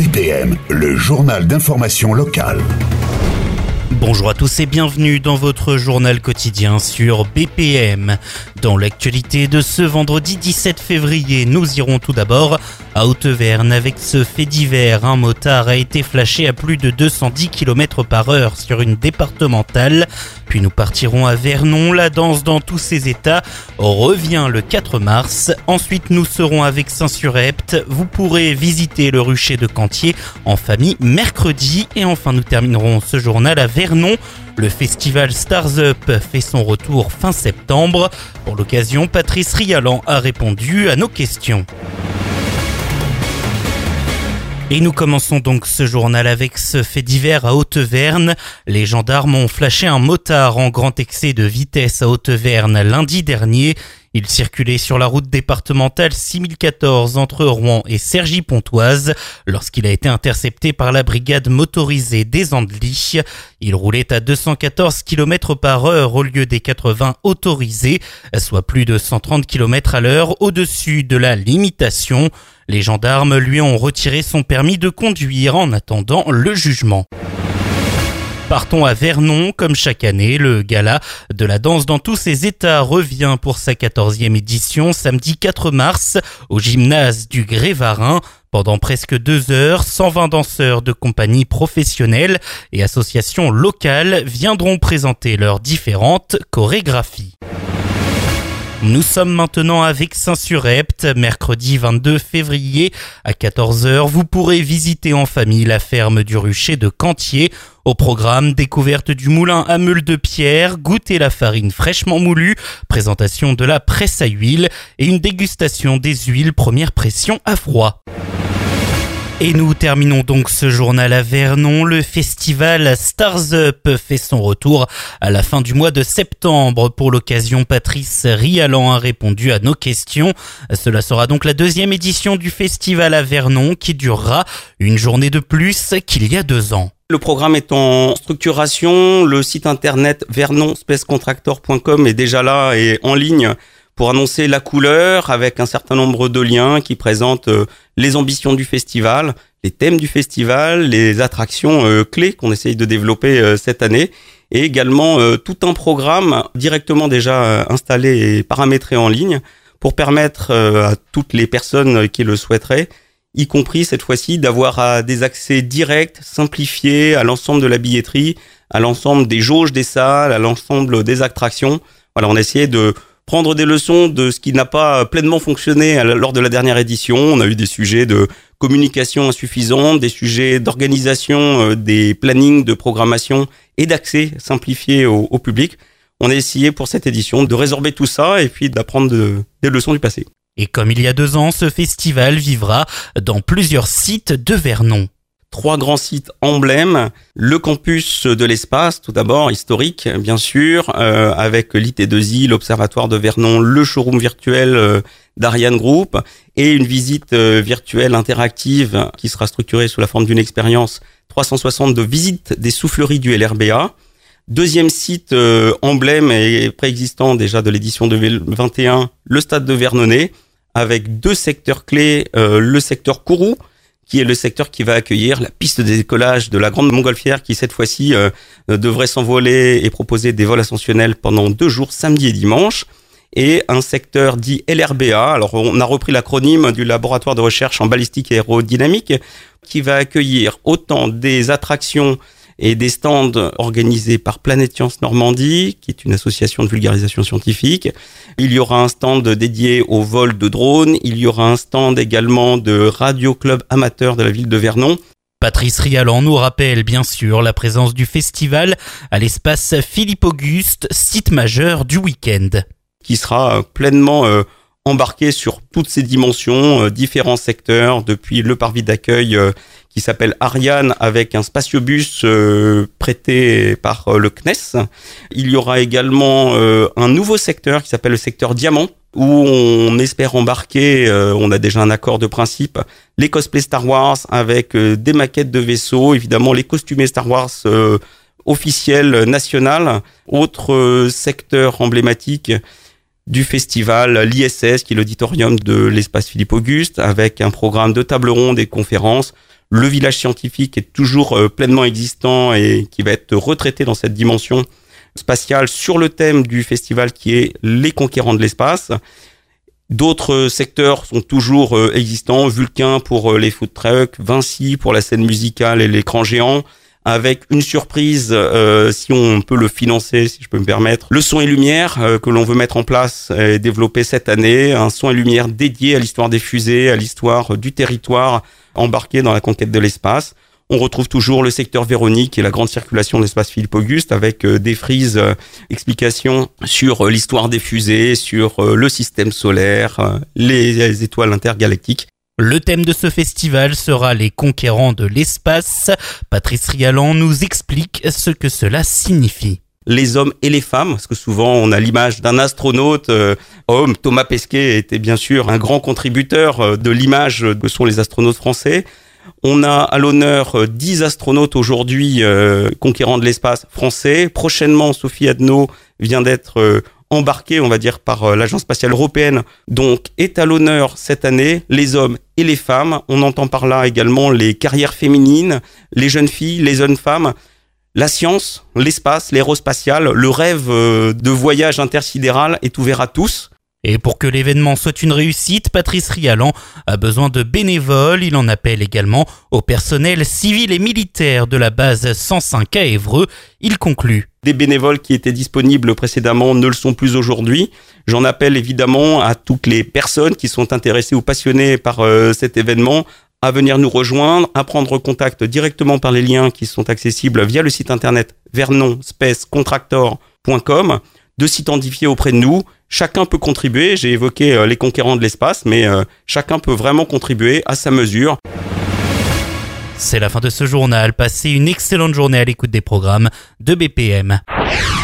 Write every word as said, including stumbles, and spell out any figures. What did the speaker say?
B P M, le journal d'information locale. Bonjour à tous et bienvenue dans votre journal quotidien sur B P M. Dans l'actualité de ce vendredi dix-sept février, nous irons tout d'abord à Haute-Verne avec ce fait divers. Un motard a été flashé à plus de deux cent dix kilomètres par heure sur une départementale. Puis nous partirons à Vernon. La danse dans tous ses états revient le quatre mars. Ensuite, nous serons avec Saint-Surepte. Vous pourrez visiter le rucher de Cantier en famille mercredi. Et enfin, nous terminerons ce journal à Vernon. Le festival Stars Up fait son retour fin septembre. Pour l'occasion, Patrice Rialan a répondu à nos questions. Et nous commençons donc ce journal avec ce fait divers à Haute-Verne. Les gendarmes ont flashé un motard en grand excès de vitesse à Haute-Verne lundi dernier. Il circulait sur la route départementale six mille quatorze entre Rouen et Cergy-Pontoise lorsqu'il a été intercepté par la brigade motorisée des Andelys. Il roulait à deux cent quatorze kilomètres par heure au lieu des quatre-vingts autorisés, soit plus de cent trente kilomètres à l'heure au-dessus de la limitation. Les gendarmes lui ont retiré son permis de conduire en attendant le jugement. Partons à Vernon, comme chaque année, le gala de la danse dans tous ses états revient pour sa quatorzième édition samedi quatre mars au gymnase du Gré-Varin. Pendant presque deux heures, cent vingt danseurs de compagnies professionnelles et associations locales viendront présenter leurs différentes chorégraphies. Nous sommes maintenant avec Saint-Surepte. Mercredi vingt-deux février à quatorze heures, vous pourrez visiter en famille la ferme du rucher de Cantier. Au programme, découverte du moulin à meule de pierre, goûter la farine fraîchement moulue, présentation de la presse à huile et une dégustation des huiles première pression à froid. Et nous terminons donc ce journal à Vernon. Le festival Stars Up fait son retour à la fin du mois de septembre. Pour l'occasion, Patrice Rialan a répondu à nos questions. Cela sera donc la deuxième édition du festival à Vernon qui durera une journée de plus qu'il y a deux ans. Le programme est en structuration. Le site internet vernon space contractor point com est déjà là et en ligne pour annoncer la couleur avec un certain nombre de liens qui présentent les ambitions du festival, les thèmes du festival, les attractions euh, clés qu'on essaye de développer euh, cette année et également euh, tout un programme directement déjà euh, installé et paramétré en ligne pour permettre euh, à toutes les personnes qui le souhaiteraient, y compris cette fois-ci, d'avoir euh, des accès directs, simplifiés à l'ensemble de la billetterie, à l'ensemble des jauges des salles, à l'ensemble des attractions. Voilà, on a essayé de prendre des leçons de ce qui n'a pas pleinement fonctionné lors de la dernière édition. On a eu des sujets de communication insuffisante, des sujets d'organisation, des plannings de programmation et d'accès simplifié au, au public. On a essayé pour cette édition de résorber tout ça et puis d'apprendre de, des leçons du passé. Et comme il y a deux ans, ce festival vivra dans plusieurs sites de Vernon. Trois grands sites emblèmes, le campus de l'espace, tout d'abord, historique, bien sûr, euh, avec l'I T deux I, l'Observatoire de Vernon, le showroom virtuel euh, d'Ariane Group et une visite euh, virtuelle interactive qui sera structurée sous la forme d'une expérience trois cent soixante de visite des souffleries du L R B A. Deuxième site euh, emblème et préexistant déjà de l'édition deux mille vingt et un, le stade de Vernonnet, avec deux secteurs clés, euh, le secteur Kourou, qui est le secteur qui va accueillir la piste de décollage de la Grande Montgolfière qui, cette fois-ci, euh, devrait s'envoler et proposer des vols ascensionnels pendant deux jours, samedi et dimanche. Et un secteur dit L R B A, alors on a repris l'acronyme du laboratoire de recherche en balistique et aérodynamique, qui va accueillir autant des attractions et des stands organisés par Planète Science Normandie, qui est une association de vulgarisation scientifique. Il y aura un stand dédié au vol de drones. Il y aura un stand également de Radio Club Amateur de la ville de Vernon. Patrice Rialan nous rappelle bien sûr la présence du festival à l'espace Philippe-Auguste, site majeur du week-end. Qui sera pleinement euh, embarqué sur toutes ses dimensions, euh, différents secteurs, depuis le parvis d'accueil euh, qui s'appelle Ariane avec un spatiobus euh, prêté par euh, le C N E S. Il y aura également euh, un nouveau secteur qui s'appelle le secteur Diamant où on espère embarquer, euh, on a déjà un accord de principe, les cosplays Star Wars avec euh, des maquettes de vaisseaux, évidemment les costumés Star Wars euh, officiels national. Autre euh, secteur emblématique du festival, l'I S S qui est l'auditorium de l'espace Philippe-Auguste avec un programme de table ronde et conférences. Le village scientifique est toujours euh, pleinement existant et qui va être retraité dans cette dimension spatiale sur le thème du festival qui est les conquérants de l'espace. D'autres secteurs sont toujours euh, existants, Vulcain pour euh, les food trucks, Vinci pour la scène musicale et l'écran géant, avec une surprise, euh, si on peut le financer, si je peux me permettre, le son et lumière euh, que l'on veut mettre en place et développer cette année, un son et lumière dédié à l'histoire des fusées, à l'histoire du territoire embarqué dans la conquête de l'espace. On retrouve toujours le secteur Véronique et la grande circulation de l'espace Philippe-Auguste avec euh, des frises, euh, explications sur euh, l'histoire des fusées, sur euh, le système solaire, euh, les, les étoiles intergalactiques. Le thème de ce festival sera les conquérants de l'espace. Patrice Rialan nous explique ce que cela signifie. Les hommes et les femmes, parce que souvent on a l'image d'un astronaute euh, homme. Thomas Pesquet était bien sûr un grand contributeur euh, de l'image que sont les astronautes français. On a à l'honneur euh, dix astronautes aujourd'hui euh, conquérants de l'espace français. Prochainement, Sophie Adno vient d'être euh, embarquée, on va dire, par euh, l'Agence spatiale européenne. Donc, est à l'honneur cette année les hommes et les femmes. On entend par là également les carrières féminines, les jeunes filles, les jeunes femmes. La science, l'espace, l'aérospatial, le rêve euh, de voyage intersidéral est ouvert à tous. Et pour que l'événement soit une réussite, Patrice Rialan a besoin de bénévoles. Il en appelle également au personnel civil et militaire de la base cent cinq à Évreux. Il conclut. Des bénévoles qui étaient disponibles précédemment ne le sont plus aujourd'hui. J'en appelle évidemment à toutes les personnes qui sont intéressées ou passionnées par euh, cet événement à venir nous rejoindre, à prendre contact directement par les liens qui sont accessibles via le site internet vernon space contractor point com, de s'identifier auprès de nous. Chacun peut contribuer, j'ai évoqué euh, les conquérants de l'espace, mais euh, chacun peut vraiment contribuer à sa mesure. C'est la fin de ce journal. Passez une excellente journée à l'écoute des programmes de B P M.